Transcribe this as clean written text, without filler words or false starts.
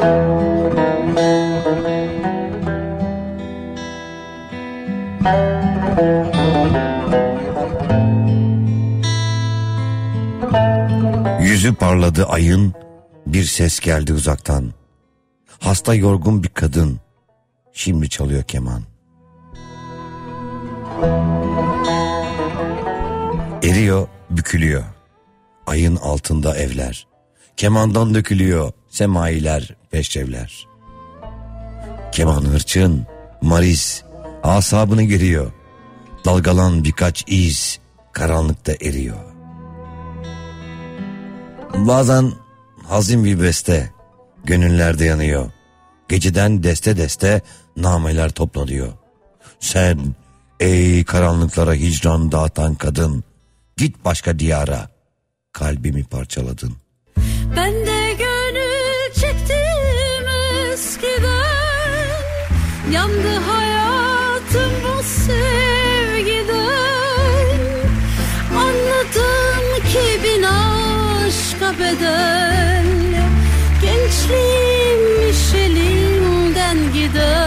Yüzü parladı ayın, bir ses geldi uzaktan. Hasta yorgun bir kadın, şimdi çalıyor keman. Eriyor, bükülüyor. Ayın altında evler. Kemandan dökülüyor semailer, peşrevler. Keman hırçın, maris, asabını geriyor. Dalgalan birkaç iz, karanlıkta eriyor. Bazen hazin bir beste, gönüllerde yanıyor. Geceden deste deste nameler toplanıyor. Sen ey karanlıklara hicran dağıtan kadın, git başka diyara, kalbimi parçaladın. Ben de gönül çektim eskiden, yandı hayatım bu sevgiden. Anladım ki bin aşka bedel, gençliğimmiş elimden gider.